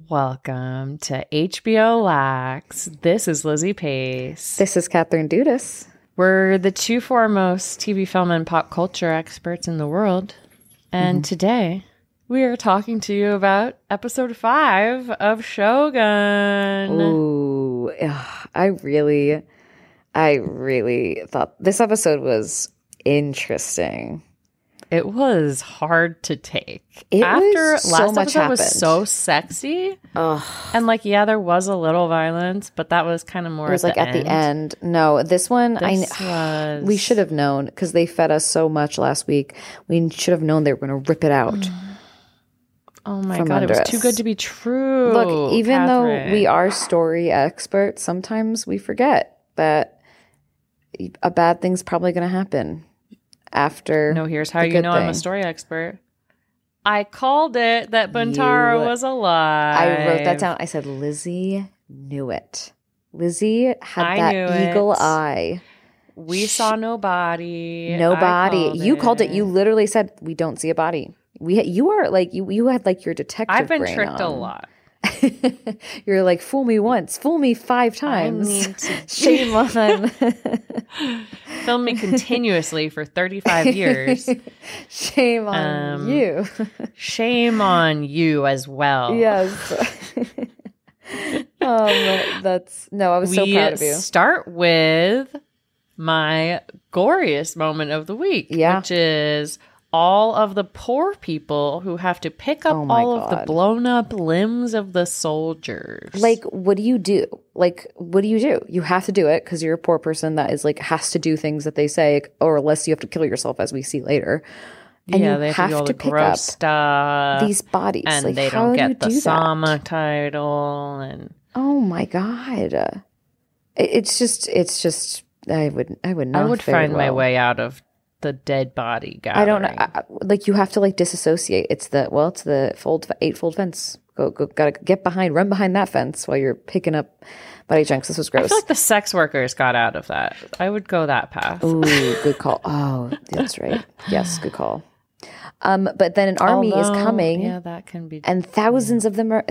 Welcome to HBO Lax. This is Lizzie Pace. This is Catherine Dudas. We're the two foremost TV, film, and pop culture experts in the world. And today, we are talking to you about episode 5 of Shogun. Ooh, I really thought this episode was interesting. It was hard to take. Last Last much episode was happened. so sexy. Ugh. And there was a little violence, but that was kind of more It was at the end. No, this one, we should have known because they fed us so much last week. We should have known they were going to rip it out. Oh my God, it was too good to be true. Look, even Catherine. though we are story experts, sometimes we forget that a bad thing's probably going to happen after. No, here's how the you good know I'm a thing. story expert. I called it that Buntaro was alive. I wrote that down. I said, Lizzie knew it. Lizzie had I knew that eagle it. eye. We saw no body. No I body. You called it. You literally said, we don't see a body. You are like, you had like your detective I've been brain tricked a on. lot. You're like, fool me once, fool me 5 times. Shame on. Film me continuously for 35 years. Shame on you. Shame on you as well. Yes. I was so proud of you. Start with my goriest moment of the week, which is all of the poor people who have to pick up all of the blown up limbs of the soldiers. Like, what do you do? You have to do it because you're a poor person that is like has to do things that they say, or unless you have to kill yourself, as we see later. And you they have do all to the pick gross up stuff, these bodies, and like, they how don't do you get the do that? Sama title. And oh my God, it's just. I would not. I would fare find my well. way out of the dead body gathering. I don't know. You have to disassociate. It's the 8-fold fence. Gotta run behind that fence while you're picking up body chunks. This was gross. I feel like the sex workers got out of that. I would go that path. Ooh, good call. Oh, that's right. Yes, good call. But then an army is coming. Yeah, that can be. And thousands of them,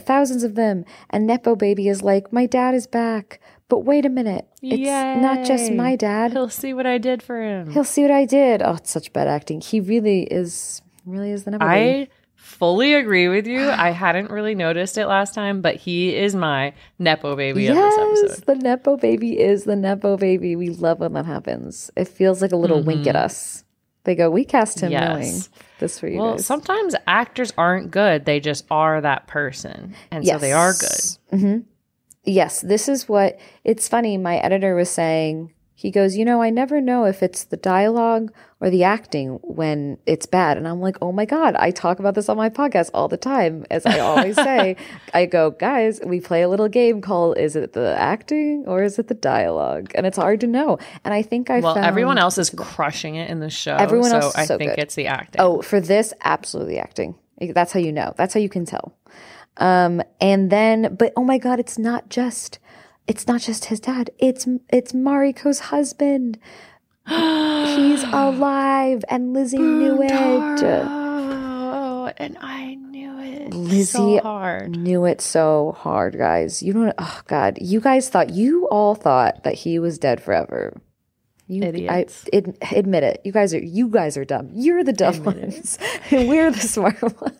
and Nepo Baby is like, my dad is back. But wait a minute. It's not just my dad. He'll see what I did for him. He'll see what I did. Oh, it's such bad acting. He really is the Nepo Baby. I fully agree with you. I hadn't really noticed it last time, but he is my Nepo Baby of this episode. The Nepo Baby is the Nepo Baby. We love when that happens. It feels like a little wink at us. They go, we cast him knowing this for you guys. Sometimes actors aren't good. They just are that person. And so they are good. Mm-hmm. Yes, this is what, it's funny, my editor was saying, he goes, I never know if it's the dialogue or the acting when it's bad. And I'm like, oh my God, I talk about this on my podcast all the time. As I always say, I go, guys, we play a little game called, is it the acting or is it the dialogue? And it's hard to know. And I think everyone else is crushing it in the show. Everyone else is I so think good. it's the acting. Oh, for this, absolutely acting. That's how you know. That's how you can tell. And then, but oh my God, it's not just his dad. It's Mariko's husband. He's alive, and Lizzie knew it. Oh, and I knew it. Lizzie so hard. Knew it so hard, guys. You don't. Oh God, you all thought that he was dead forever. You idiots. Admit it. You guys are dumb. You're the dumb ones, and we're the smart ones.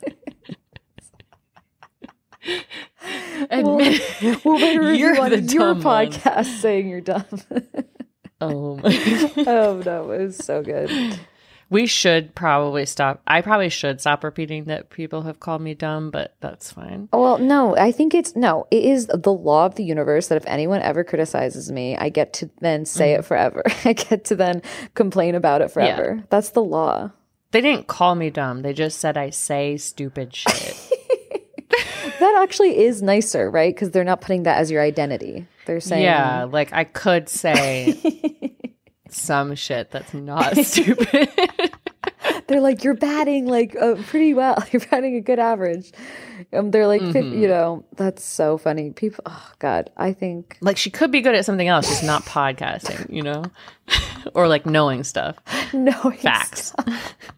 We'll you're on your dumb podcast saying you're dumb. Oh my God. Oh no, it was so good. We should probably stop. I probably should stop repeating that people have called me dumb, but that's fine. Well, no, I think it is the law of the universe that if anyone ever criticizes me, I get to then say it forever. I get to then complain about it forever. Yeah. That's the law. They didn't call me dumb. They just said I say stupid shit. That actually is nicer, right? Because they're not putting that as your identity. They're saying... Yeah, like I could say some shit that's not stupid. They're like, you're batting pretty well. You're batting a good average. They're like, that's so funny. People, oh God, I think... Like she could be good at something else, just not podcasting, or like knowing stuff. Knowing facts.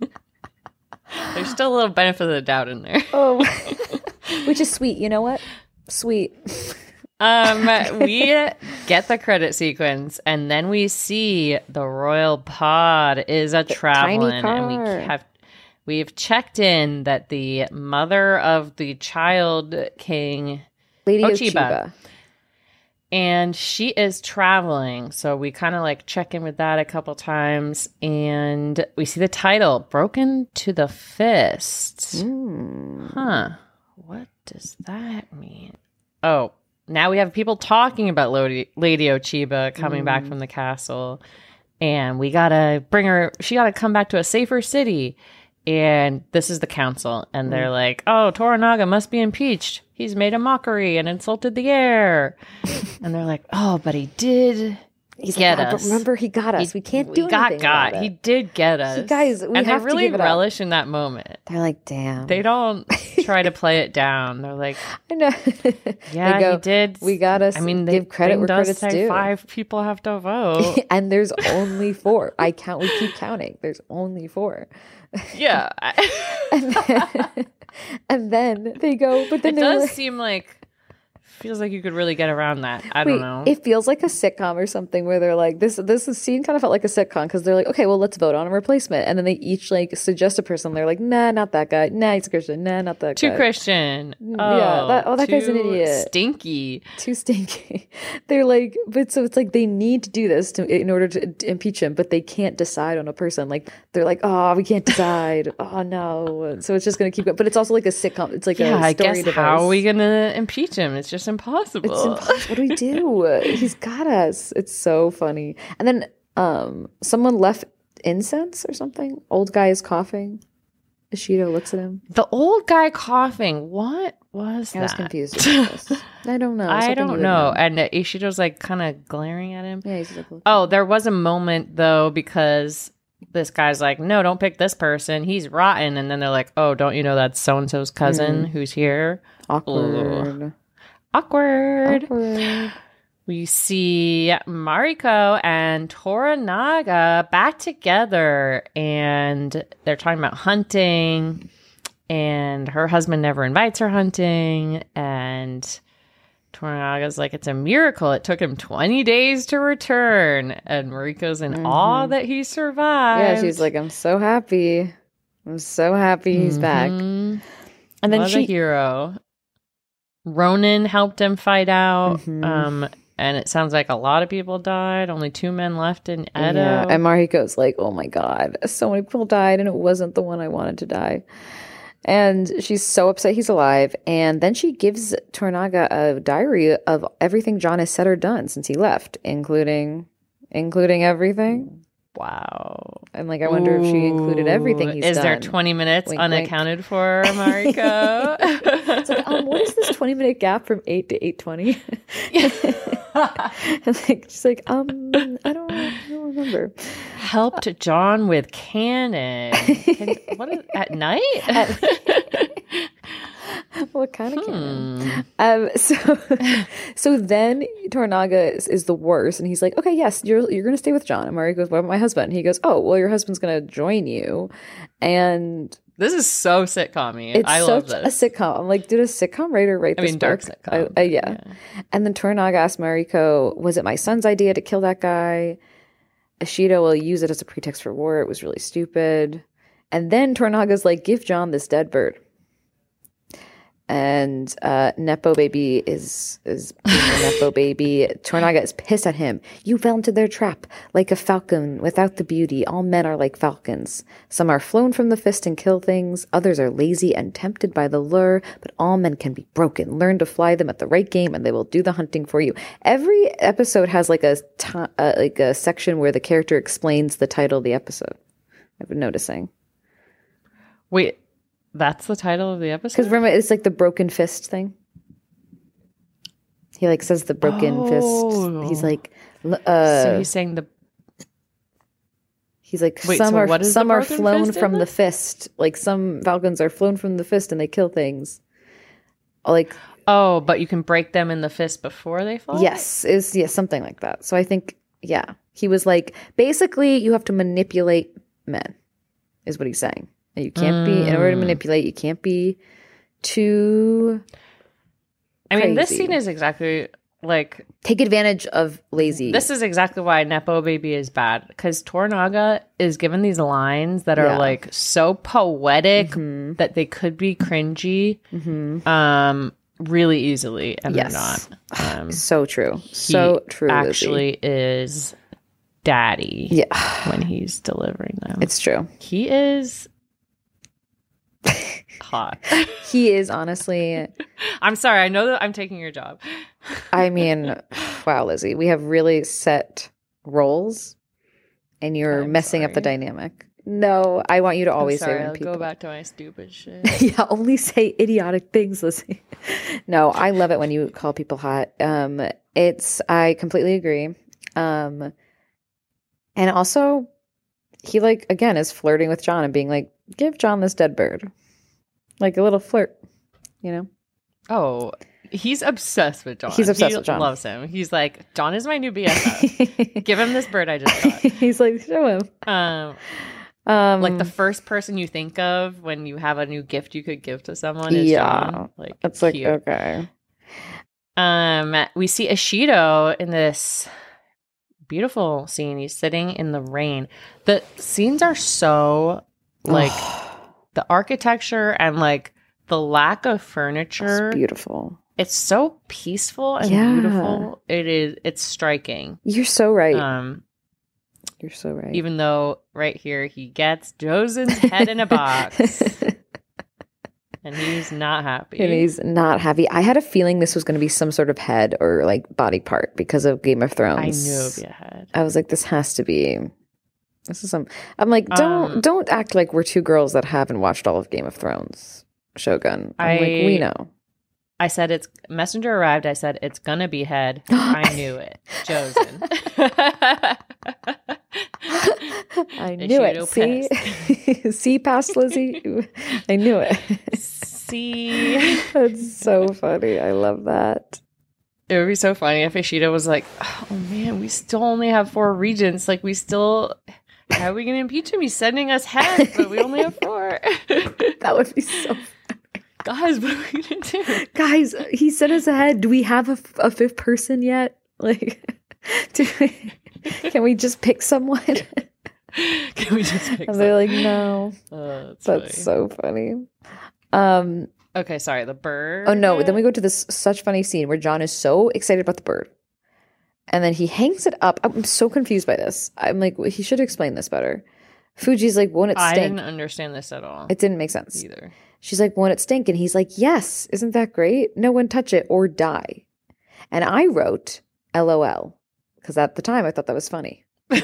There's still a little benefit of the doubt in there. Oh, which is sweet. You know what? Sweet. We get the credit sequence, and then we see the royal pod is a traveling, and we've checked in that the mother of the child king, Lady Ochiba, and she is traveling. So we kind of like check in with that a couple times, and we see the title, Broken to the Fist. Huh. What does that mean? Oh, now we have people talking about Lady Ochiba coming back from the castle, and we gotta bring her. She gotta come back to a safer city. And this is the council, and they're like, "Oh, Toranaga must be impeached. He's made a mockery and insulted the heir." And they're like, "Oh, but he did get us. But remember, he got us. We can't do anything about it. He did get us, guys. And they really relish in that moment. They're like, "Damn." They don't try to play it down. They're like, "I know." Yeah, he did. We got us. I mean, they give credit where credit's due. 5 people have to vote, and there's only 4. We keep counting. There's only 4. Yeah. and then they go, but then it does seem like, feels like you could really get around that. I don't know. It feels like a sitcom or something where they're like, this scene kind of felt like a sitcom because they're like, okay, well, let's vote on a replacement. And then they each like suggest a person. They're like, nah, not that guy. Nah, he's a Christian. Nah, not that guy. Too Christian. That guy's an idiot. Stinky. Too stinky. They're like, but so it's like they need to do this in order to impeach him, but they can't decide on a person. Like they're like, oh, we can't decide. Oh no. So it's just gonna keep going. But it's also like a sitcom. It's like a story device. How are we gonna impeach him? It's just impossible. It's impossible. What do we do? He's got us. It's so funny. And then someone left incense or something. Old guy is coughing. Ishido looks at him. The old guy coughing. What was that? I was confused about this. I don't know. I don't know. And Ishido's like kind of glaring at him. Yeah, he's like, oh, there was a moment though because this guy's like, no, don't pick this person. He's rotten. And then they're like, oh, don't you know that's so-and-so's cousin who's here? Awkward. Ugh. Awkward. We see Mariko and Toranaga back together, and they're talking about hunting, and her husband never invites her hunting, and Toranaga's like, it's a miracle. It took him 20 days to return, and Mariko's in awe that he survived. Yeah, she's like, I'm so happy. He's back. And then a hero. Ronin helped him fight out, and it sounds like a lot of people died. Only 2 men left in Edo. Yeah, and Mariko's like, oh my god, so many people died, and it wasn't the one I wanted to die. And she's so upset he's alive. And then she gives Toranaga a diary of everything John has said or done since he left, including everything. Wow. And like, I wonder if she included everything he's done. Is there 20 minutes wink, unaccounted wink. For, Mariko? It's like, what is this 20-minute gap from 8 to 8:20? And like, she's like, I don't remember. Helped John with cannon. What is at night? What kind of cannon? So then Toranaga is the worst, and he's like, okay, yes, you're going to stay with John. And Mariko goes, what about my husband? And he goes, oh, well, your husband's going to join you. And this is so sitcom-y. I love this. It's such a sitcom. I'm like, did a sitcom writer write this book? Dark sitcom. Yeah. And then Toranaga asked Mariko, was it my son's idea to kill that guy? Ishido will use it as a pretext for war. It was really stupid. And then Toranaga's like, give John this dead bird. And Nepo Baby is being a Nepo Baby. Toranaga is pissed at him. You fell into their trap like a falcon without the beauty. All men are like falcons. Some are flown from the fist and kill things. Others are lazy and tempted by the lure. But all men can be broken. Learn to fly them at the right game, and they will do the hunting for you. Every episode has like a section where the character explains the title of the episode. I've been noticing. Wait. That's the title of the episode? Because remember, it's like the broken fist thing. He like says the broken fist. He's like, so he's saying the. He's like, some are flown from the fist. Like some falcons are flown from the fist and they kill things. Like, oh, but you can break them in the fist before they fall? Yes, something like that. So I think, yeah, he was like, basically, you have to manipulate men, is what he's saying. You can't be, in order to manipulate, you can't be too I mean, this scene is exactly like... Take advantage of lazy. This is exactly why Nepo Baby is bad. Because Toranaga is given these lines that are like so poetic that they could be cringy really easily. And they're not. So true. So true, actually is daddy when he's delivering them. It's true. He is... hot. He is, honestly. I'm sorry. I know that I'm taking your job. I mean, wow, Lizzie, we have really set roles, and you're messing up the dynamic. No, I want you to always say when people... I'll go back to my stupid shit. Yeah, only say idiotic things, Lizzie. No, I love it when you call people hot. I completely agree. And also, he like again is flirting with John and being like, "Give John this dead bird." Like a little flirt, you know? Oh, he's obsessed with John. He's obsessed with John. He loves him. He's like, John is my new BFF. Give him this bird I just got. He's like, show him. Like the first person you think of when you have a new gift you could give to someone is John. Like, it's cute. Like, okay. We see Ishido in this beautiful scene. He's sitting in the rain. The scenes are so like... The architecture and like the lack of furniture. It's beautiful. It's so peaceful and beautiful. It's striking. You're so right. You're so right. Even though right here he gets Jozen's head in a box. And he's not happy. I had a feeling this was going to be some sort of head or like body part because of Game of Thrones. I knew it would be a head. I was like, this has to be... This is some. I'm like, don't act like we're two girls that haven't watched all of Game of Thrones. Shogun. I'm like, we know. I said it's Messenger arrived. I said it's gonna be head. I knew it. Jozen. I knew it. See, past Lizzie. I knew it. See, that's so funny. I love that. It would be so funny if Ishido was like, "Oh man, we still only have 4 regents. Like, we still." How are we going to impeach him? He's sending us heads, but we only have 4. That would be so funny. Guys, what are we going to do? Guys, he sent us ahead. Do we have a 5th person yet? Like, can we just pick someone? Can we just pick someone? And they're like, no. That's funny. So funny. Okay, sorry, the bird. Oh, no. Then we go to this such funny scene where John is so excited about the bird. And then he hangs it up. I'm so confused by this. I'm like, he should explain this better. Fuji's like, won't it stink? I didn't understand this at all. It didn't make sense. Either. She's like, won't it stink? And he's like, yes. Isn't that great? No one touch it or die. And I wrote LOL because at the time I thought that was funny.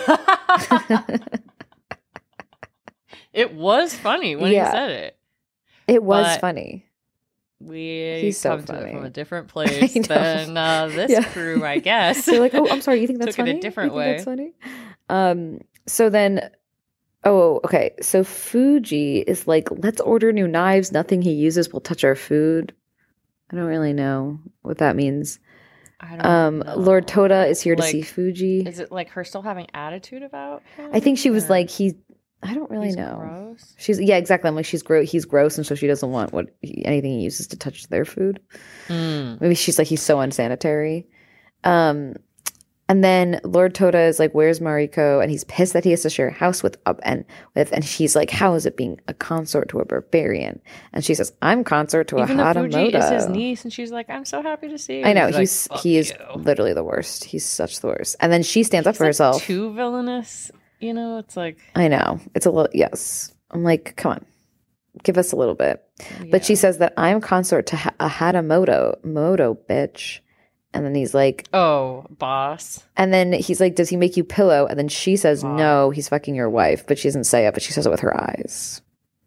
It was funny when he said it. It was funny. He's come to it from a different place than this crew, I guess. They're like, oh, I'm sorry, you think that's funny? Took it a different way. That's funny? So then, okay. So Fuji is like, let's order new knives. Nothing he uses will touch our food. I don't really know what that means. I don't know. Lord Toda is here to see Fuji. Is it like her still having attitude about him? I think she was like, I don't really know. Gross. Exactly. I'm like, he's gross, and so she doesn't want anything he uses to touch their food. Maybe she's like, he's so unsanitary. And then Lord Toda is like, where's Mariko? And he's pissed that he has to share a house with, and she's like, how is it being a consort to a barbarian? And she says, I'm consort to a Hatamoto. Fuji is his niece, and she's like, I'm so happy to see you. I know, he is literally the worst. He's such the worst. And then she stands up for herself. Too villainous, it's like. I know, it's a little, yes. I'm like, come on, give us a little bit. Yeah. But she says that I'm consort to a Hatamoto, bitch. And then he's like, oh, boss. And then he's like, does he make you pillow? And then she says, no, he's fucking your wife. But she doesn't say it, but she says it with her eyes.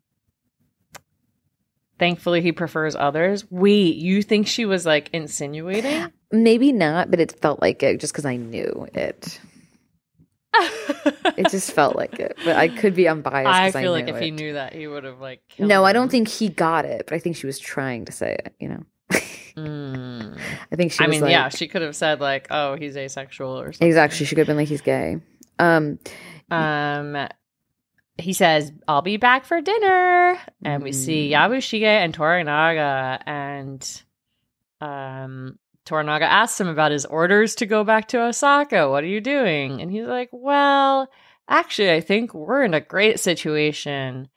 Thankfully, he prefers others. Wait, you think she was like insinuating? Maybe not, but it felt like it just because I knew it. It just felt like it. But I could be unbiased. I feel like if he knew that, he would have like killed No, him. I don't think he got it, but I think she was trying to say it, I think she was like, yeah, she could have said like, oh, he's asexual or something. Exactly. She could have been like, he's gay. He says, I'll be back for dinner. And we see Yabushige and Toranaga, and Toranaga asks him about his orders to go back to Osaka. What are you doing? And he's like, well, actually, I think we're in a great situation.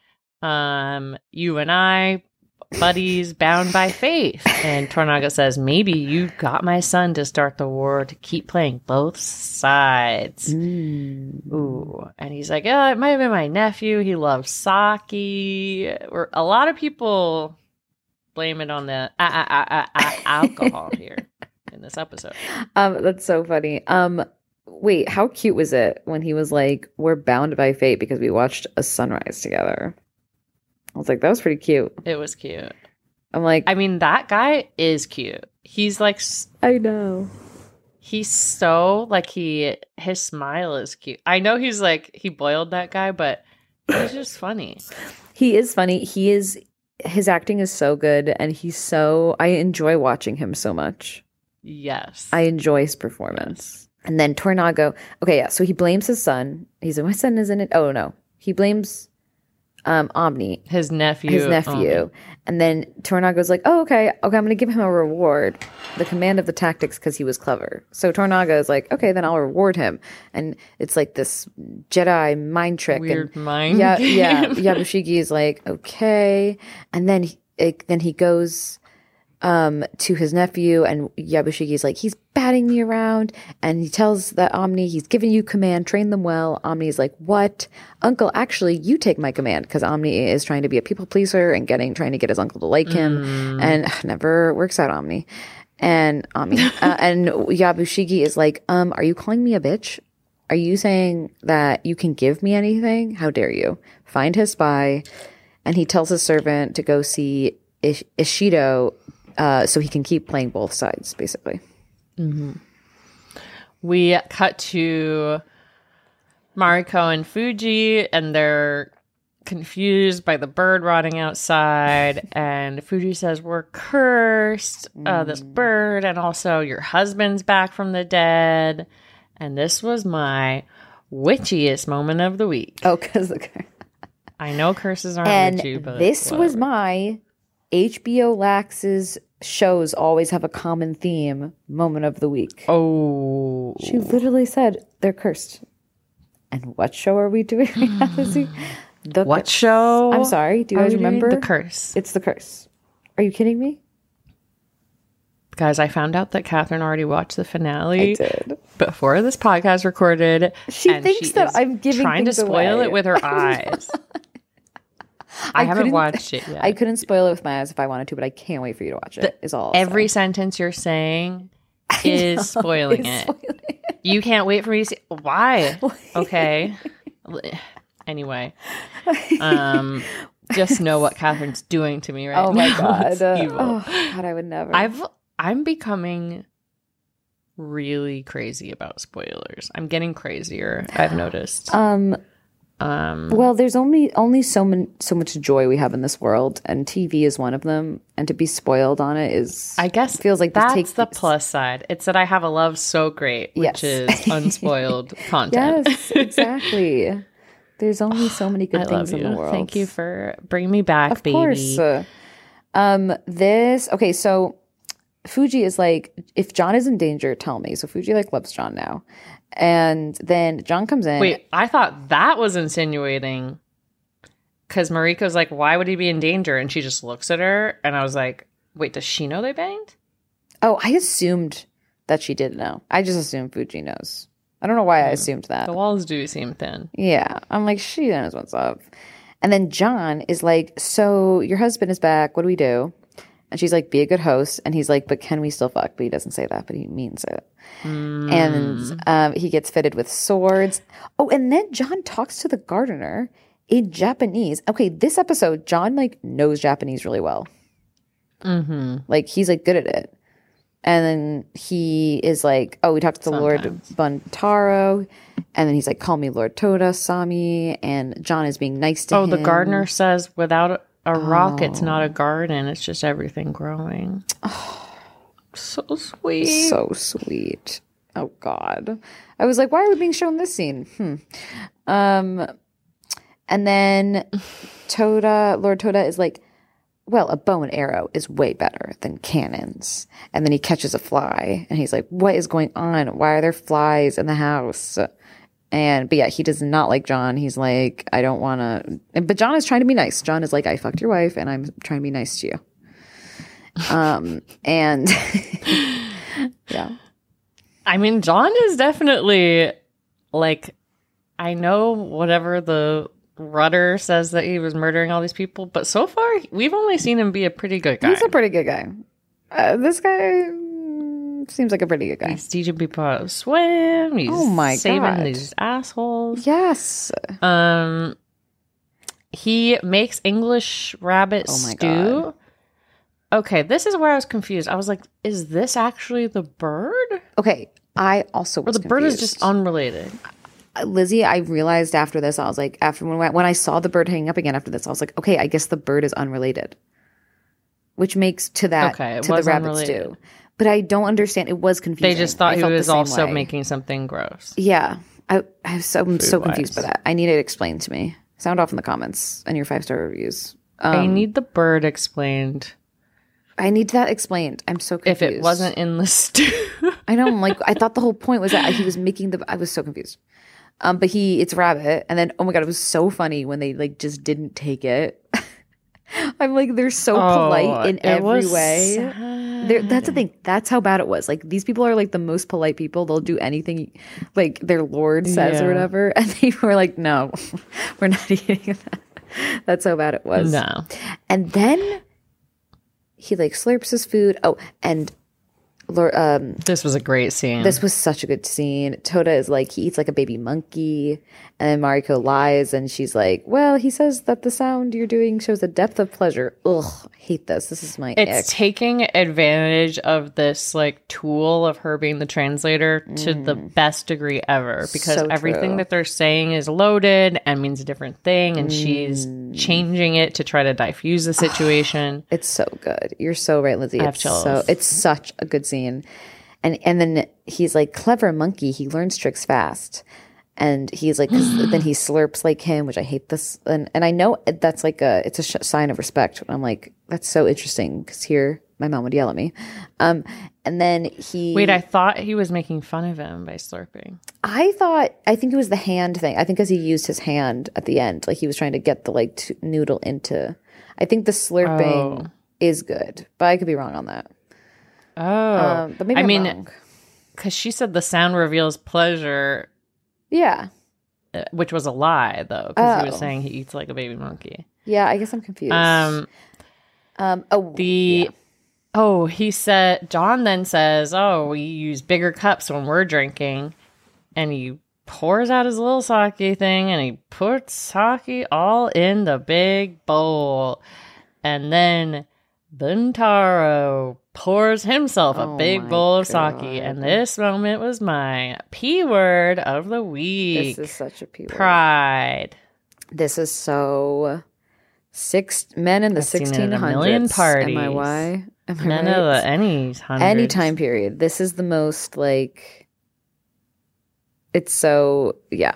You and I, buddies, bound by faith. And Toranaga says, maybe you got my son to start the war to keep playing both sides. Ooh. And he's like, it might have been my nephew. He loves sake. Or a lot of people blame it on the alcohol here in this episode. That's so funny. Wait, how cute was it when he was like, we're bound by fate because we watched a sunrise together? I was like, that was pretty cute. It was cute. I'm like, I mean, that guy is cute. He's like, I know. He's so like his smile is cute. I know he's like, he boiled that guy, but he's just funny. He is funny. His acting is so good, and I enjoy watching him so much. Yes. I enjoy his performance. Yes. And then Toranaga, okay, yeah, so he blames his son. He's like, my son isn't it? Oh, no. He blames Omni. His nephew. Omni. And then Toranaga's like, oh, okay, I'm going to give him a reward, the command of the tactics, because he was clever. So Toranaga is like, okay, then I'll reward him. And it's like this Jedi mind trick. Weird and mind yeah, game. Yeah, Yabushiki is like, okay. And then he goes to his nephew, and Yabushiki's like, he's batting me around, and he tells that Omni, he's giving you command, train them well. Omni's like, what? Uncle, actually, you take my command, because Omni is trying to be a people pleaser and trying to get his uncle to like him, and never works out, Omni. And and Yabushiki is like, are you calling me a bitch? Are you saying that you can give me anything? How dare you? Find his spy. And he tells his servant to go see Ishido, so he can keep playing both sides, basically. Mm-hmm. We cut to Mariko and Fuji, and they're confused by the bird rotting outside. And Fuji says, we're cursed, this bird, and also your husband's back from the dead. And this was my witchiest moment of the week. Oh, because I know curses aren't witchy, but this whatever. Was my HBO Max's shows always have a common theme moment of the week. Oh. She literally said they're cursed. And what show are we doing right now this week? What show? I'm sorry. Do you guys remember? The Curse. It's The Curse. Are you kidding me? Guys, I found out that Catherine already watched the finale. I did. Before this podcast recorded. She thinks that I'm trying to spoil away. It with her eyes. I haven't watched it yet. I couldn't spoil it with my eyes if I wanted to, but I can't wait for you to watch it. Is all. Every sentence you're saying is spoiling it. You can't wait for me to see. Why? Okay. Anyway, just know what Catherine's doing to me right now. Oh my god! Evil. God, I would never. I'm becoming really crazy about spoilers. I'm getting crazier. I've noticed. Well, there's only so much joy we have in this world, and TV is one of them. And to be spoiled on it is, I guess, feels like that's the plus side. It's that I have a love so great, which is unspoiled content. Yes, exactly. There's only so many good things in the world. Thank you for bringing me back, of baby. Course. Okay, so Fuji is like, if John is in danger, tell me. So Fuji like loves John now. And then John comes in. Wait, I thought that was insinuating, because Mariko's like, why would he be in danger? And she just looks at her, and I was like, wait, does she know they banged? Oh, I assumed that she did know. I just assumed Fuji knows. I don't know why I assumed that. The walls do seem thin. Yeah. I'm like, she knows what's up. And then John is like, so your husband is back. What do we do? And she's like, be a good host. And he's like, but can we still fuck? But he doesn't say that, but he means it. And he gets fitted with swords. Oh, and then John talks to the gardener in Japanese. Okay, this episode, John like knows Japanese really well. Mm-hmm. Like he's like good at it. And then he is like, oh, we talked to Lord Buntaro. And then he's like, call me Lord Toda, Sami. And John is being nice to him. Oh, the gardener says without a rock, it's not a garden. It's just everything growing. Oh, so sweet. So sweet. Oh, God. I was like, why are we being shown this scene? And then Lord Toda is like, well, a bow and arrow is way better than cannons. And then he catches a fly and he's like, what is going on? Why are there flies in the house? But yeah, he does not like John. He's like, I don't want to. But John is trying to be nice. John is like, I fucked your wife and I'm trying to be nice to you. And yeah. I mean, John is definitely like, I know whatever the Rudder says that he was murdering all these people, but so far we've only seen him be a pretty good guy. He's a pretty good guy. This guy seems like a pretty good guy. He's teaching people how to swim. He's saving these assholes. Yes. He makes English rabbit stew. God. Okay, this is where I was confused. I was like, is this actually the bird? Okay, I also was confused. Or the bird is just unrelated. Lizzie, I realized after this, I was like, when I saw the bird hanging up again after this, I was like, okay, I guess the bird is unrelated. Which makes to the rabbit stew. But I don't understand. It was confusing. They just thought he was also making something gross. Yeah. I'm so confused by that. I need it explained to me. Sound off in the comments and your 5-star reviews. I need the bird explained. I need that explained. I'm so confused. If it wasn't in the stew. I know. I'm like, I thought the whole point was that he was making I was so confused. But it's rabbit. And then, oh my God, it was so funny when they like just didn't take it. I'm like, they're so polite in every way. That's the thing. That's how bad it was. Like, these people are like the most polite people. They'll do anything like their lord says or whatever. And they were like, no, we're not eating that. That's how bad it was. No. And then he like slurps his food. Oh, and this was a great scene. This was such a good scene. Toda is like, he eats like a baby monkey. And then Mariko lies and she's like, well, he says that the sound you're doing shows a depth of pleasure. Ugh, hate this. This is my It's taking advantage of this like tool of her being the translator to the best degree ever. Because so everything that they're saying is loaded and means a different thing. And she's changing it to try to diffuse the situation. It's so good. You're so right, Lizzie. It's such a good scene. And then he's like, clever monkey. He learns tricks fast. And he's like, then he slurps like him, which I hate this. And I know that's like it's a sign of respect. I'm like, that's so interesting because here my mom would yell at me. And then Wait, I thought he was making fun of him by slurping. I think it was the hand thing. I think because he used his hand at the end, like he was trying to get the like noodle into. I think the slurping is good, but I could be wrong on that. But maybe I'm wrong. Because she said the sound reveals pleasure. Yeah. Which was a lie, though, because he was saying he eats like a baby monkey. Yeah, I guess I'm confused. He said, John then says, we use bigger cups when we're drinking. And he pours out his little sake thing and he puts sake all in the big bowl. And then Buntaro pours himself a big bowl of sake. And this moment was my P word of the week. This is such a P word. Pride. This is so men in the 1600s. A million parties. Am I right? Men of any hundreds. Any time period. This is the most like, it's so, yeah.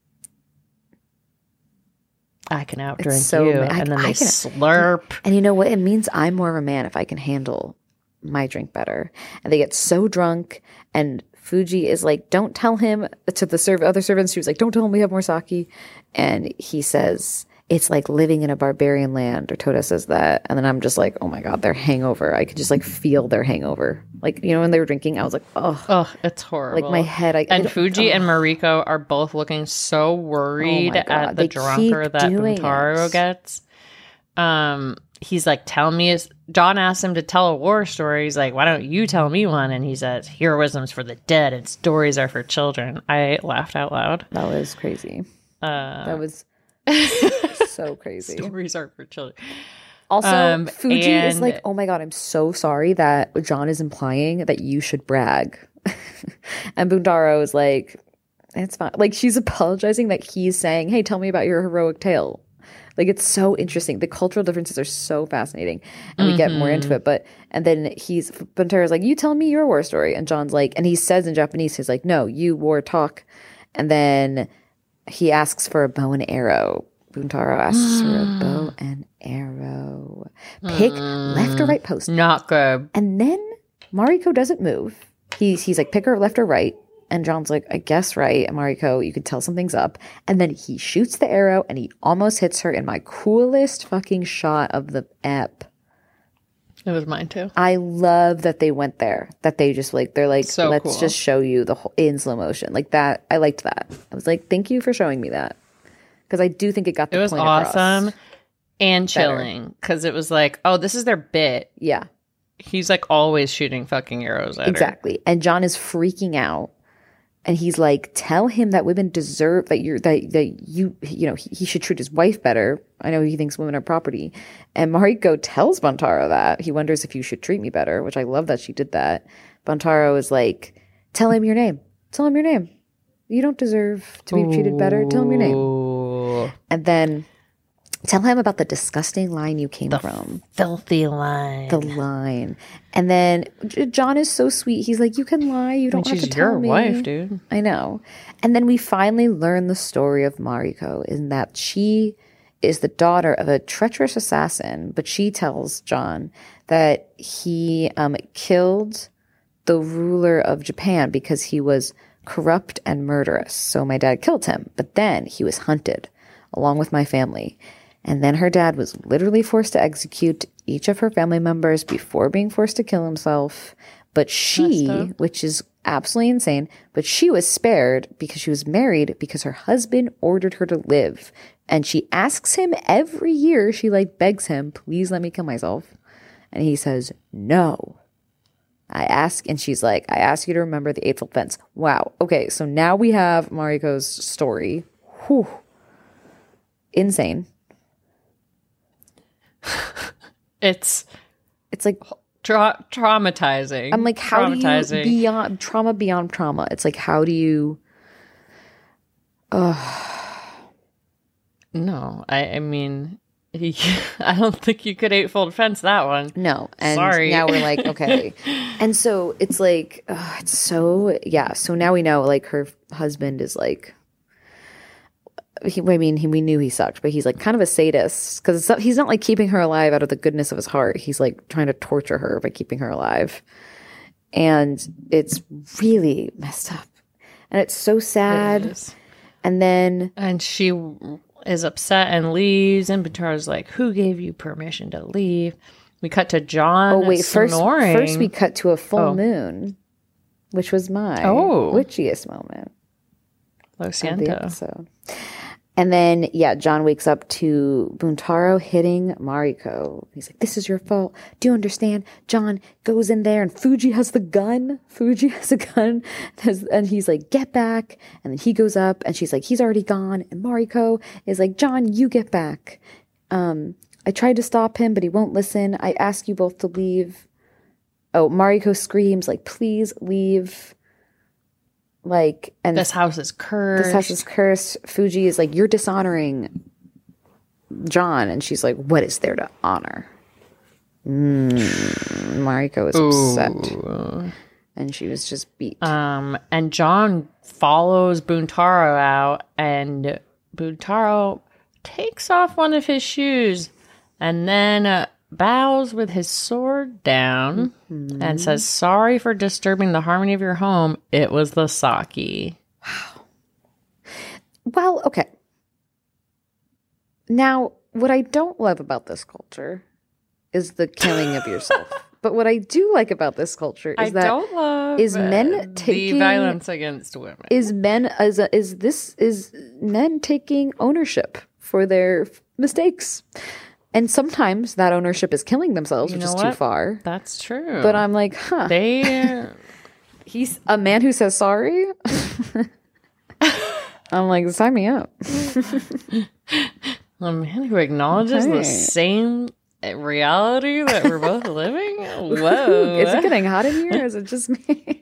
I can outdrink you. And then they slurp. And you know what? It means I'm more of a man if I can handle my drink better. And they get so drunk and Fuji is like, don't tell him to the other servants. She was like, don't tell him we have more sake. And he says, it's like living in a barbarian land, or Toda says that. And then I'm just like, oh my God, their hangover. I could just like feel their hangover. Like, you know, when they were drinking, I was like, oh, it's horrible. Like my head. Fuji and Mariko are both looking so worried at the drunker that Buntaro gets. He's like, John asked him to tell a war story. He's like, why don't you tell me one? And he says, heroism's for the dead and stories are for children. I laughed out loud. That was crazy. That was so crazy. Stories are for children. Also, Fuji is like, oh my God, I'm so sorry that John is implying that you should brag. And Buntaro is like, it's fine. Like, she's apologizing that he's saying, hey, tell me about your heroic tale. Like, it's so interesting. The cultural differences are so fascinating. And we get more into it. And then Buntaro's like, you tell me your war story. And John's like, and he says in Japanese, he's like, no, you war talk. And then he asks for a bow and arrow, Buntaro asks for a bow and arrow. Pick left or right post. Not good. And then Mariko doesn't move. He's like, pick her left or right. And John's like, I guess right. And Mariko, you could tell something's up. And then he shoots the arrow and he almost hits her in my coolest fucking shot of the ep. It was mine too. I love that they went there. That they just like, they're like, so let's cool. just show you the whole in slow motion. Like that. I liked that. I was like, thank you for showing me that. Because I do think it got the point across. It was awesome and chilling. Because it was like, oh, this is their bit. Yeah. He's like always shooting fucking arrows at her. Exactly. And John is freaking out. And he's like, tell him that women deserve that he should treat his wife better. I know he thinks women are property. And Mariko tells Buntaro that. He wonders if you should treat me better, which I love that she did that. Buntaro is like, tell him your name. Tell him your name. You don't deserve to be treated better. Tell him your name. And then tell him about the disgusting line you came from. Filthy line. The line. And then John is so sweet. He's like, you can lie. You don't have to tell me. She's your wife, dude. I know. And then we finally learn the story of Mariko in that she is the daughter of a treacherous assassin, but she tells John that he killed the ruler of Japan because he was corrupt and murderous. So my dad killed him. But then he was hunted along with my family. And then her dad was literally forced to execute each of her family members before being forced to kill himself. But she, which is absolutely insane, but she was spared because she was married because her husband ordered her to live. And she asks him every year, she like begs him, please let me kill myself. And he says, no. And she's like, I ask you to remember the Eightfold Fence. Wow. Okay, so now we have Mariko's story. Whew. Insane. It's like traumatizing. I'm like, how do you beyond trauma? It's like, how do you? No, I mean, I don't think you could eightfold fence that one. No, and sorry. Now we're like, okay, and so it's like, it's so yeah. So now we know, like, her husband is like. We knew he sucked, but he's like kind of a sadist because he's not like keeping her alive out of the goodness of his heart. He's like trying to torture her by keeping her alive. And it's really messed up. And it's so sad. And she is upset and leaves. And Buntaro's like, who gave you permission to leave? We cut to John. Oh, wait. First we cut to a full moon, which was my witchiest moment. Lo siento. And then, John wakes up to Buntaro hitting Mariko. He's like, this is your fault. Do you understand? John goes in there and Fuji has the gun. And he's like, get back. And then he goes up and she's like, he's already gone. And Mariko is like, John, you get back. I tried to stop him, but he won't listen. I ask you both to leave. Oh, Mariko screams like, please leave. Like, and this house is cursed. Fuji is like, you're dishonoring John. And she's like, what is there to honor? Mariko is upset. And she was just beat. And John follows Buntaro out, and Buntaro takes off one of his shoes and then bows with his sword down and says, sorry for disturbing the harmony of your home. It was the sake. Wow. Well, okay. Now, what I don't love about this culture is the killing of yourself. But what I do like about this culture is men taking the violence against women. Is men taking ownership for their mistakes. And sometimes that ownership is killing themselves, which is too far. That's true. But I'm like, he's a man who says sorry. I'm like, sign me up. A man who acknowledges the same reality that we're both living? Whoa. Is it getting hot in here? Or is it just me?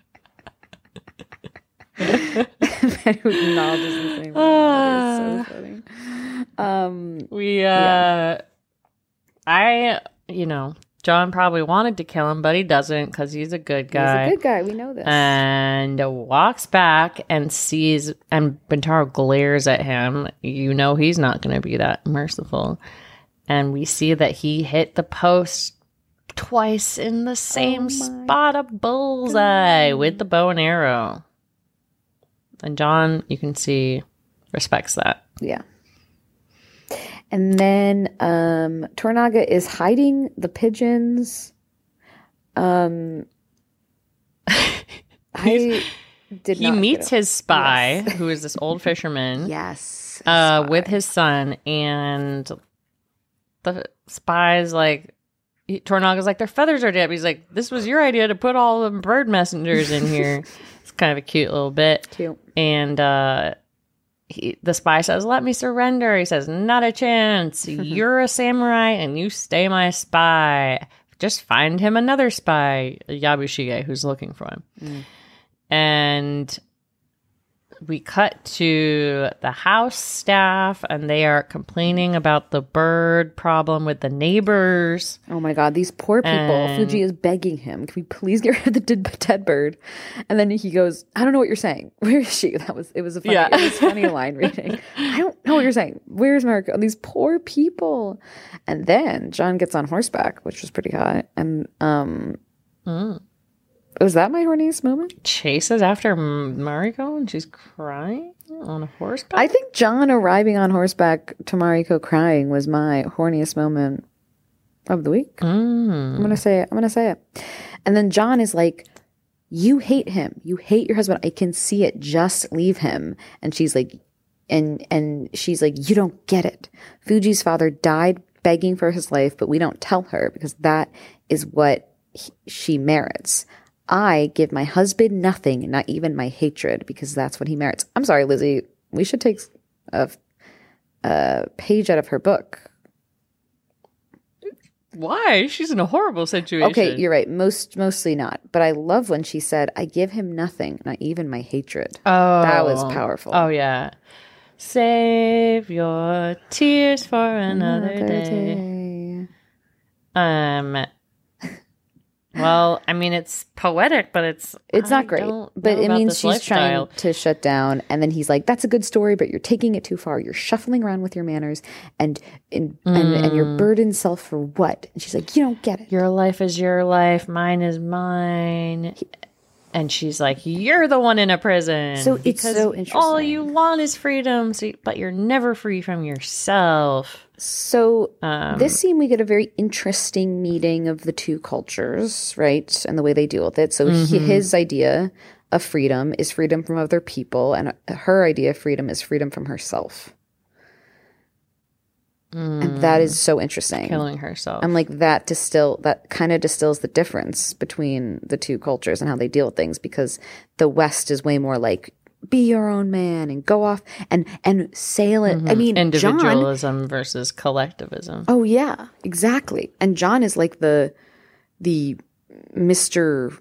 A man who acknowledges the same reality is so funny. John John probably wanted to kill him, but he doesn't because he's a good guy. He's a good guy. We know this. And walks back and sees, and Bintaro glares at him. You know he's not going to be that merciful. And we see that he hit the post twice in the same spot of bullseye with the bow and arrow. And John, you can see, respects that. Yeah. And then Toranaga is hiding the pigeons. I did he not meets his spy, who is this old fisherman. Yes. With his son, and the spy's like, Toranaga's like, their feathers are dead. He's like, this was your idea to put all the bird messengers in here. It's kind of a cute little bit. Cute. And the spy says, let me surrender. He says, not a chance. You're a samurai and you stay my spy. Just find him another spy, Yabushige, who's looking for him. And we cut to the house staff, and they are complaining about the bird problem with the neighbors. Oh my God, these poor people. Fuji is begging him, can we please get rid of the dead bird? And then he goes, I don't know what you're saying. Where is she? It was a funny line reading. I don't know what you're saying. Where's Mariko? And these poor people. And then John gets on horseback, which was pretty hot. And was that my horniest moment? Chases after Mariko and she's crying on a horseback? I think John arriving on horseback to Mariko crying was my horniest moment of the week. I'm going to say it. And then John is like, you hate him. You hate your husband. I can see it. Just leave him. And she's like, and she's like, you don't get it. Fuji's father died begging for his life, but we don't tell her because that is what she merits. I give my husband nothing, not even my hatred, because that's what he merits. I'm sorry, Lizzie. We should take a page out of her book. Why? She's in a horrible situation. Okay, you're right. Mostly not. But I love when she said, I give him nothing, not even my hatred. Oh. That was powerful. Oh, yeah. Save your tears for another day. Well, I mean, it's poetic, but it's not great. But it means she's trying to shut down. And then he's like, that's a good story, but you're taking it too far. You're shuffling around with your manners and your burdened self for what? And she's like, you don't get it. Your life is your life. Mine is mine. And she's like, you're the one in a prison. So it's so interesting. All you want is freedom, but you're never free from yourself. So this scene, we get a very interesting meeting of the two cultures, right? And the way they deal with it. So his idea of freedom is freedom from other people. And her idea of freedom is freedom from herself. And that is so interesting. Killing herself. I'm like, that kind of distills the difference between the two cultures and how they deal with things, because the West is way more like, be your own man and go off and sail it. I mean, individualism versus collectivism. Oh yeah, exactly. And John is like the Mr.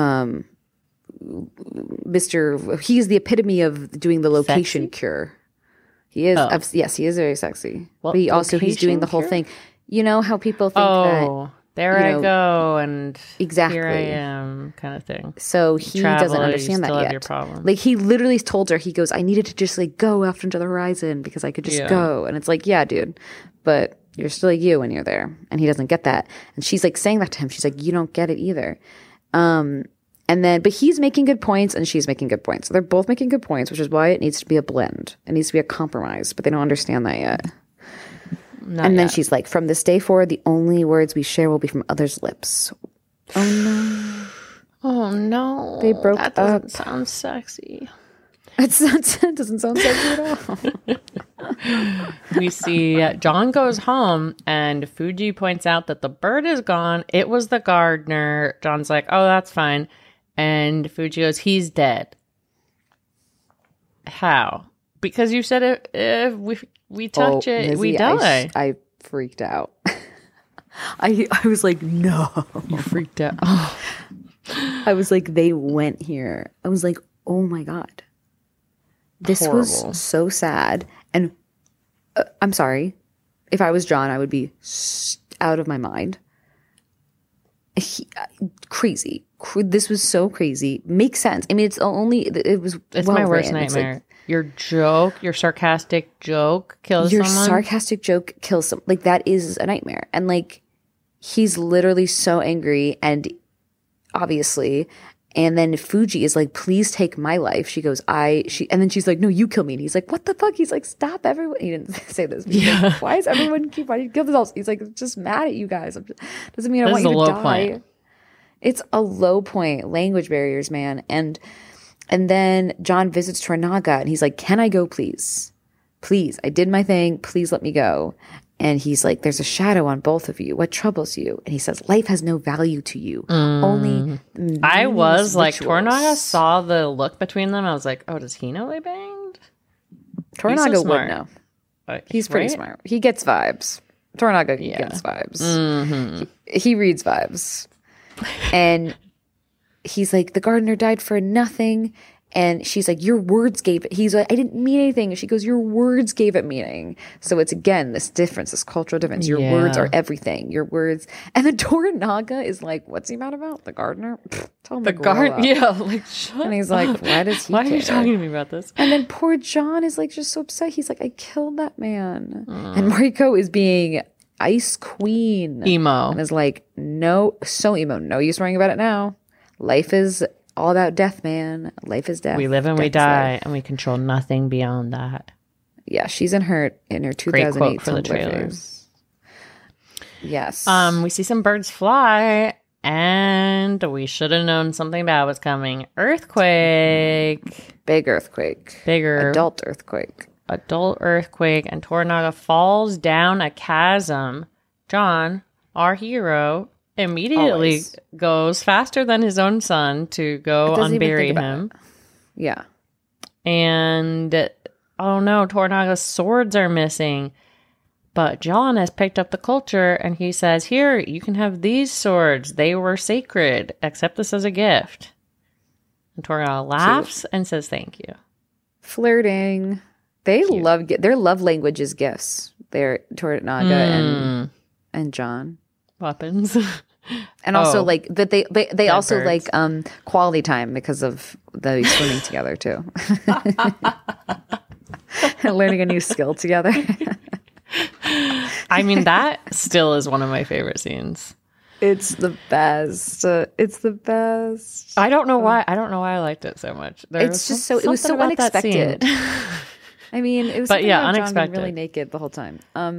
He's the epitome of doing the location sexy? Cure. He is. Oh. Yes, he is very sexy. Well, but he's doing the whole thing. You know how people think that. There I go, and exactly. Here I am, kind of thing. So he doesn't understand that yet. Your problem. Like, he literally told her, he goes, I needed to just like go out into the horizon because I could just go. And it's like, yeah, dude, but you're still you when you're there. And he doesn't get that. And she's like saying that to him. She's like, you don't get it either. But he's making good points and she's making good points. So they're both making good points, which is why it needs to be a blend. It needs to be a compromise, but they don't understand that yet. Then she's like, from this day forward, the only words we share will be from others' lips. Oh no. Oh no. They broke up. That doesn't sound sexy. It doesn't sound sexy at all. We see John goes home and Fuji points out that the bird is gone. It was the gardener. John's like, oh, that's fine. And Fuji goes, he's dead. How? Because you said if we touch it, Lizzie, we die. I freaked out. I was like, no. You freaked out. I was like, they went here. I was like, oh my God. This Horrible. Was so sad. And I'm sorry. If I was John, I would be out of my mind. Crazy. This was so crazy. Makes sense. I mean, it's my worst nightmare. Your sarcastic joke kills someone. Your sarcastic joke kills someone. Like, that is a nightmare. And like, he's literally so angry, and obviously, and then Fuji is like, please take my life. She goes, and then she's like, no, you kill me. And he's like, what the fuck? He's like, stop everyone. He didn't say this. Yeah. Like, why is everyone wanting to kill themselves? He's like, just mad at you guys. Doesn't mean I want you to die. Point. It's a low point. Language barriers, man. And then John visits Toranaga, and he's like, can I go, please? Please. I did my thing. Please let me go. And he's like, there's a shadow on both of you. What troubles you? And he says, life has no value to you. Only I was like, Toranaga saw the look between them. I was like, oh, does he know they banged? Toranaga would know. He's pretty smart. He gets vibes. Toranaga gets vibes. Mm-hmm. He reads vibes. And he's like, the gardener died for nothing. And she's like, your words gave it. He's like, I didn't mean anything. And she goes, your words gave it meaning. So it's, again, this difference, this cultural difference. Your words are everything. Your words. And then Toranaga is like, what's he mad about? The gardener? Tell him the gardener. Yeah. Like, shut And he's like, why does he Why care? are you talking to me about this? And then poor John is like, just so upset. He's like, I killed that man. And Mariko is being ice queen. Emo. And is like, no, so emo. No use worrying about it now. Life is all about death, man. Life is death. We live and we die, and we control nothing beyond that. Yeah, she's in her 2008 Great quote for the trailer. Yes. We see some birds fly, and we should have known something bad was coming. Earthquake. Big earthquake. Bigger. Adult earthquake. Adult earthquake, and Toranaga falls down a chasm. John, our hero, immediately goes faster than his own son to go unbury him. Yeah. And, oh no, Toranaga's swords are missing. But John has picked up the culture, and he says, here, you can have these swords. They were sacred. Accept this as a gift. And Toranaga laughs and says thank you. Flirting. They love, their love language is gifts. They're Toranaga and John. Weapons. And also like that they also birds. Like quality time because of the swimming together too. And learning a new skill together. I mean, that still is one of my favorite scenes. It's the best. It's the best. I don't know why I liked it so much. It was so unexpected. I mean, it was unexpected. John being really naked the whole time.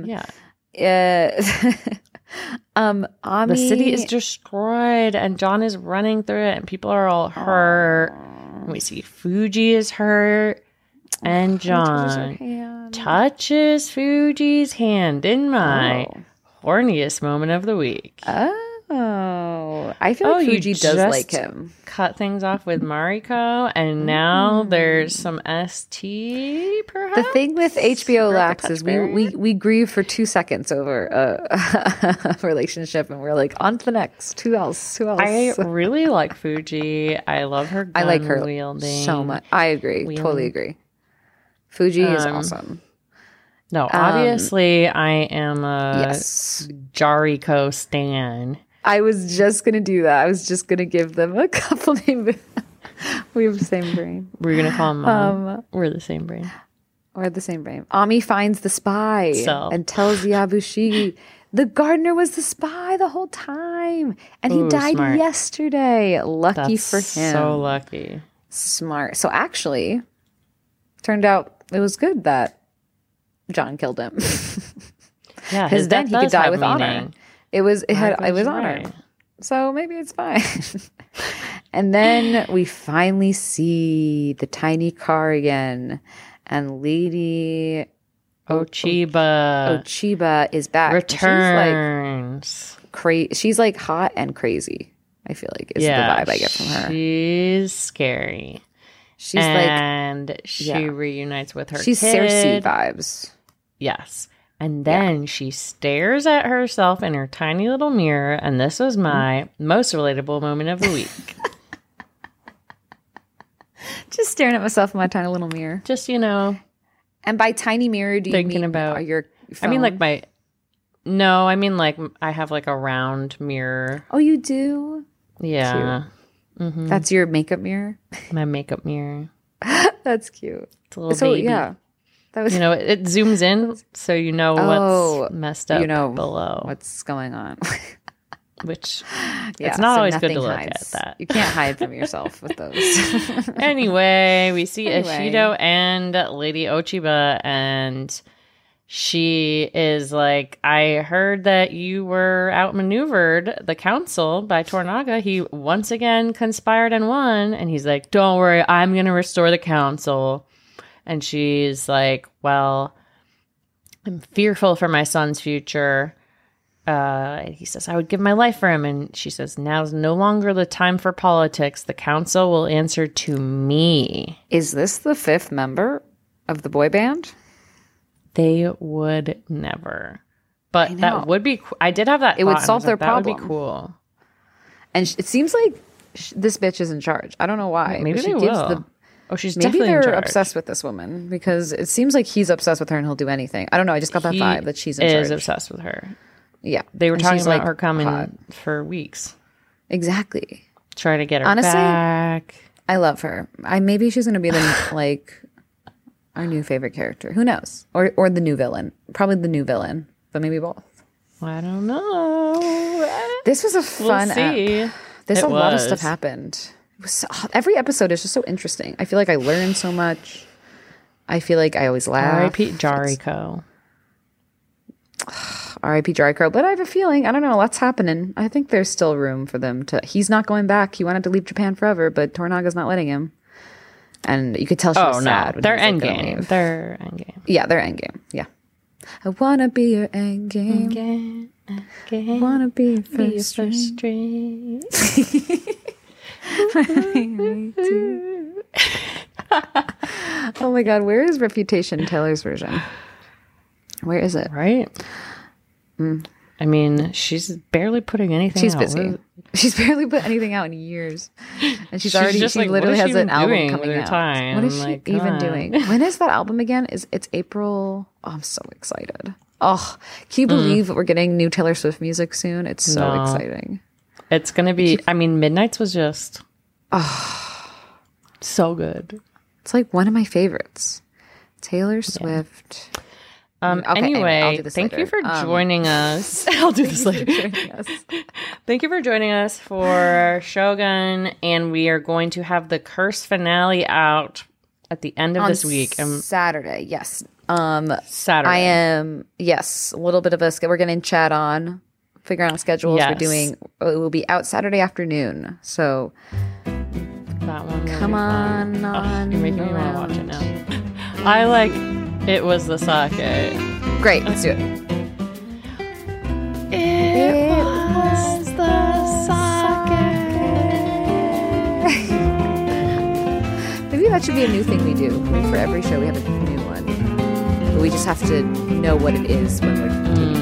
The city is destroyed, and John is running through it, and people are all hurt. And we see Fuji is hurt, and John touches Fuji's hand in my horniest moment of the week. Oh, I feel like Fuji does like him. Cut things off with Mariko, and now there's some ST, perhaps? The thing with HBO Max is we grieve for 2 seconds over a relationship, and we're like, on to the next. Who else? I really like Fuji. I love her gun I like her wielding. So much. I agree. Totally agree. Fuji is awesome. No, obviously I am a Jariko stan. I was just going to do that. I was just going to give them a couple names. We have the same brain. We're going to call them Mom. We're the same brain. We're the same brain. Ami finds the spy and tells Yabushi the gardener was the spy the whole time. And he died yesterday. Lucky for him. So lucky. Smart. So actually, turned out it was good that John killed him. Yeah, because then he could die with honor. It was honor. Right. So maybe it's fine. And then we finally see the tiny car again, and Lady Ochiba is back. Returns. She's like hot and crazy. I feel like is the vibe I get from her. She's scary. She's she reunites with her She's kid. Cersei vibes. Yes. And then she stares at herself in her tiny little mirror, and this was my most relatable moment of the week. Just staring at myself in my tiny little mirror. Just, And by tiny mirror, do you mean about your phone? I mean, like No, I mean like I have like a round mirror. Oh, you do? Yeah. Mm-hmm. That's your makeup mirror? My makeup mirror. That's cute. It's a little baby. Yeah. That was, it zooms in so you know what's messed up below. What's going on. Which it's not always good to look at that. You can't hide from yourself with those. Anyway, we see Ishido and Lady Ochiba, and she is like, I heard that you were outmaneuvered the council by Toranaga. He once again conspired and won. And he's like, don't worry, I'm going to restore the council. And she's like, well, I'm fearful for my son's future. He says, I would give my life for him. And she says, now's no longer the time for politics. The council will answer to me. Is this the 5th member of the boy band? They would never. But that would be I did have that. It would solve their problem. That would be cool. And it seems like this bitch is in charge. I don't know why. Maybe they will. She's maybe definitely they're obsessed with this woman because it seems like he's obsessed with her and he'll do anything. I don't know. I just got that vibe that she's in charge. He is obsessed with her. Yeah. They were talking about her coming for weeks. Exactly. Trying to get her back. I love her. Maybe she's going to be our new favorite character. Who knows? Or the new villain. Probably the new villain, but maybe both. I don't know. This was a fun ep. A lot of stuff happened. Every episode is just so interesting. I feel like I learned so much. I feel like I always laugh. R.I.P. Jariko. R.I.P. Jariko. But I have a feeling, I don't know, lots happening. I think there's still room for them to... He's not going back. He wanted to leave Japan forever, but Toranaga's not letting him. And you could tell she was sad. They're endgame. They're endgame. Yeah, they're endgame. Yeah. I want to be your endgame. I want to be your first string. Oh my god, where is Reputation, Taylor's version? Where is it? Right? I mean, she's barely putting anything out. She's busy. She's barely put anything out in years. And she literally has an album coming out. What is she even doing? When is that album again? It's April. Oh, I'm so excited. Oh, can you believe we're getting new Taylor Swift music soon? It's so exciting. It's going to be, Midnight's was just so good. It's like one of my favorites. Taylor Swift. Anyway, thank you for joining us. I'll do this later. Thank you for joining us for Shogun, and we are going to have the Curse finale out at the end of this week. Saturday, yes. Saturday. I am, yes, a little bit of we're getting chat on, figuring out schedules. Yes. It will be out Saturday afternoon. So that one. Come on. You're making me want to watch it now. I like It Was the Sake. Great, let's do it. It was the sake. Maybe that should be a new thing we do. For every show, we have a new one. But we just have to know what it is when we're doing